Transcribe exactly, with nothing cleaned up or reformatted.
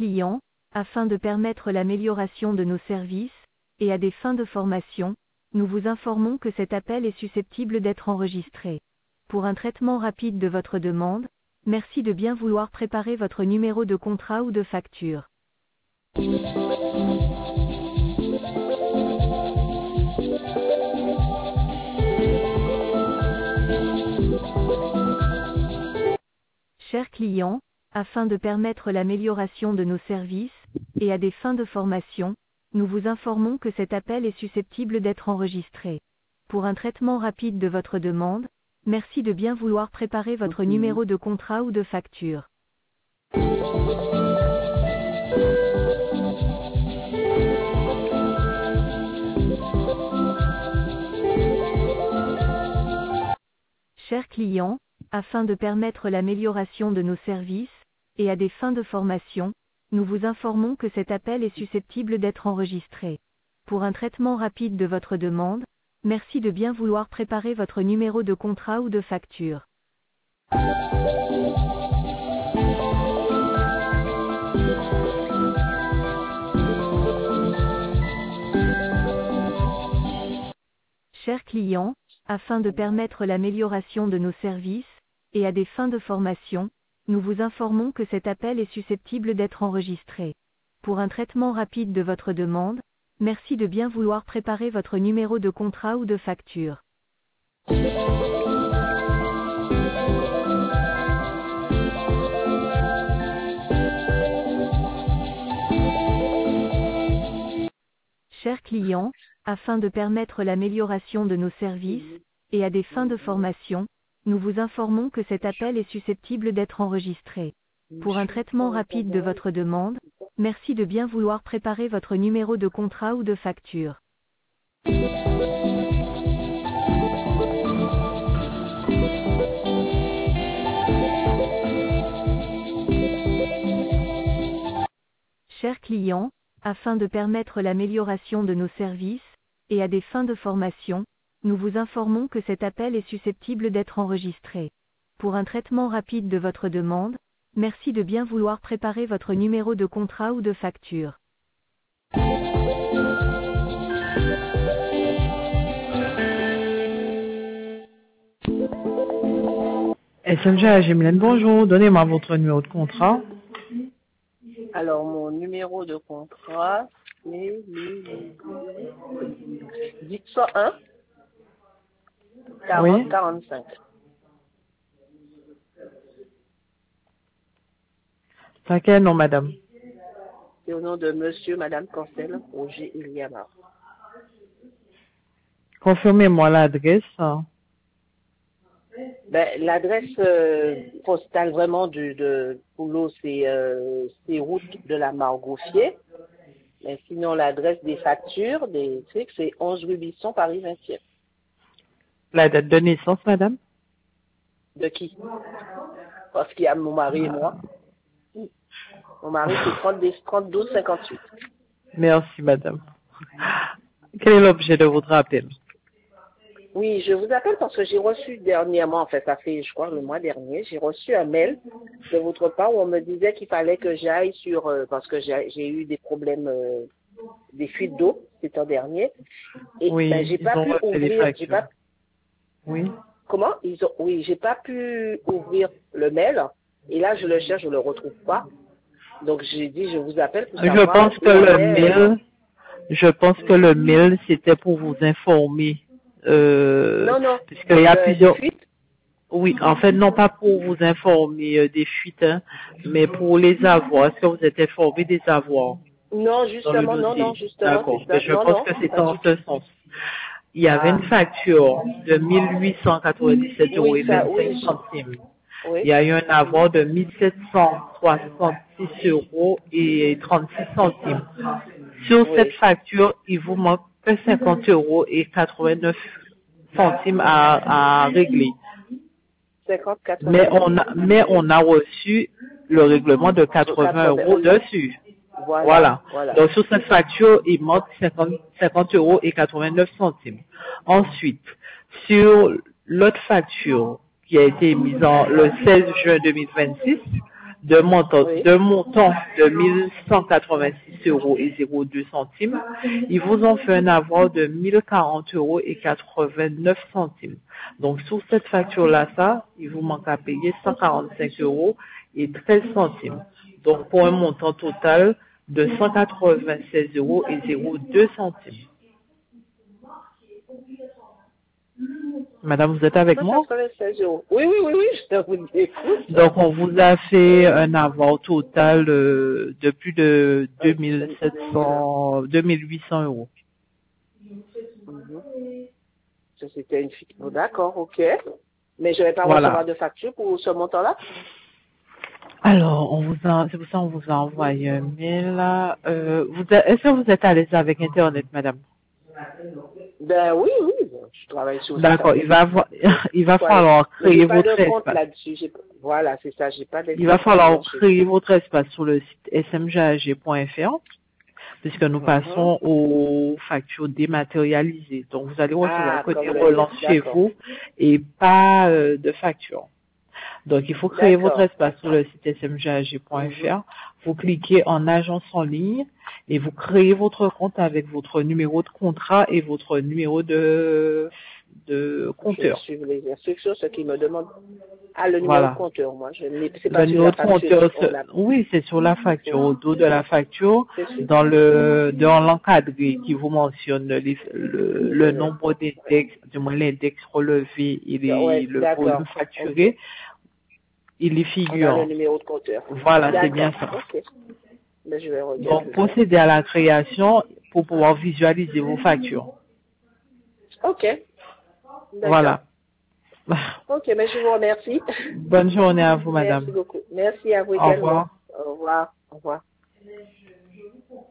client, afin de permettre l'amélioration de nos services, et à des fins de formation, nous vous informons que cet appel est susceptible d'être enregistré. Pour un traitement rapide de votre demande, merci de bien vouloir préparer votre numéro de contrat ou de facture. Chers clients, afin de permettre l'amélioration de nos services, et à des fins de formation, nous vous informons que cet appel est susceptible d'être enregistré. Pour un traitement rapide de votre demande, merci de bien vouloir préparer votre numéro de contrat ou de facture. Chers clients, afin de permettre l'amélioration de nos services, et à des fins de formation, nous vous informons que cet appel est susceptible d'être enregistré. Pour un traitement rapide de votre demande, merci de bien vouloir préparer votre numéro de contrat ou de facture. Chers clients, afin de permettre l'amélioration de nos services, et à des fins de formation, nous vous informons que cet appel est susceptible d'être enregistré. Pour un traitement rapide de votre demande, merci de bien vouloir préparer votre numéro de contrat ou de facture. Chers clients, afin de permettre l'amélioration de nos services, et à des fins de formation, nous vous informons que cet appel est susceptible d'être enregistré. Pour un traitement rapide de votre demande, merci de bien vouloir préparer votre numéro de contrat ou de facture. Chers clients, afin de permettre l'amélioration de nos services, et à des fins de formation, nous vous informons que cet appel est susceptible d'être enregistré. Pour un traitement rapide de votre demande, merci de bien vouloir préparer votre numéro de contrat ou de facture. S N G A Gemelen, bonjour, donnez-moi votre numéro de contrat. Alors, mon numéro de contrat, c'est dix cent un quarante quarante-cinq. C'est à quel nom, madame? C'est au nom de monsieur, madame Cancel, Roger Iliamar. Confirmez-moi l'adresse. Ben, l'adresse euh, postale vraiment du, de Poulot, c'est euh, route de la Margoufier. Mais sinon, l'adresse des factures, des trucs, c'est onze rue Bisson, Paris vingtième. La date de naissance, madame? De qui? Parce qu'il y a mon mari et moi. Mon mari, c'est trente-deux cinquante-huit. Merci, madame. Quel est l'objet de votre appel? Oui, je vous appelle parce que j'ai reçu dernièrement, en fait, ça fait, je crois, le mois dernier, j'ai reçu un mail de votre part où on me disait qu'il fallait que j'aille sur, euh, parce que j'ai eu des problèmes, euh, des fuites d'eau, cet an dernier. Et oui, ben, j'ai pas pu ouvrir, j'ai pas, oui. Comment? Ils ont, oui, j'ai pas pu ouvrir le mail. Et là, je le cherche, je le retrouve pas. Donc, j'ai dit, je vous appelle pour savoir. Je pense que le mail, je pense que le mail, c'était pour vous informer. Euh, non, non. Puisqu'il y a euh, plusieurs. Fuites? Oui, en fait, non pas pour vous informer euh, des fuites, hein, mais pour les avoirs. Est-ce que vous êtes informé des avoirs? Non, justement, non, non, justement. D'accord. Je non, pense non, que c'est en ce sens. Il y avait ah. une facture de mille huit cent quatre-vingt-dix-sept euros et vingt-cinq centimes. Oui. Il y a eu un avoir de mille sept cent soixante-six euros et trente-six centimes. Sur oui. cette facture, il vous manque que cinquante euros et quatre-vingt-neuf centimes à, à régler. cinquante, mais on a, mais on a reçu le règlement de quatre-vingts euros dessus. Voilà. Voilà. voilà. Donc sur cette facture, il manque cinquante, cinquante euros et quatre-vingt-neuf centimes. Ensuite, sur l'autre facture qui a été mise en le seize juin deux mille vingt-six, d'un montant, Oui. d'un montant de mille cent quatre-vingt-six euros et zéro deux centimes, ils vous ont fait un avoir de mille quarante euros et quatre-vingt-neuf centimes. Donc, sur cette facture-là, ça, il vous manque à payer cent quarante-cinq euros et treize centimes. Donc, pour un montant total de cent quatre-vingt-seize euros et zéro deux centimes. Madame, vous êtes avec moi? cent quatre-vingt-seize euros. Oui, oui, oui, oui, je vous écoute. Donc, on vous a fait un avoir total euh, de plus de deux mille sept cents, deux mille huit cents euros. Mm-hmm. Ça, c'était une fixe. Oh, d'accord, ok. Mais je ne vais pas Voilà. recevoir de facture pour ce montant-là? Alors, on vous a, c'est pour ça qu'on vous a envoyé un mail là. Euh, vous êtes- est-ce que vous êtes à l'aise avec Internet, madame? Ben oui, oui, je travaille sur ça. D'accord, il va avoir, il va Voilà. falloir créer J'ai pas votre de compte espace. là-dessus. J'ai- Voilà, c'est ça, j'ai pas Il va falloir d'exploitation. créer votre espace sur le site s m g a g point f r puisque nous Mhm. passons aux factures dématérialisées. Donc, vous allez recevoir Ah, que comme des le relances chez d'accord. vous et pas euh, de factures. Donc, il faut créer votre D'accord. espace sur le site s m g a g point f r. Vous cliquez en agence en ligne et vous créez votre compte avec votre numéro de contrat et votre numéro de, de Je vais compteur. suivre les instructions, ce qui me demande. Ah, le numéro de Voilà. compteur, moi, je ne c'est Le pas sur numéro la de facture. compteur, On a... oui, c'est sur la facture, au dos de la facture, C'est sûr. dans le dans l'encadré qui vous mentionne les- le, le nombre d'index, du moins l'index relevé et les, Ouais, le volume d'accord. facturé, il y On a le figure. numéro de compteur. Voilà, c'est bien D'accord. ça. Ok. Mais je vais Donc, regarder ça. procédez à la création pour pouvoir visualiser vos factures. Ok. D'accord. Voilà. Ok, mais je vous remercie. Bonne journée à vous, Merci madame. beaucoup. Merci à vous Au également. revoir. Au revoir. Au revoir.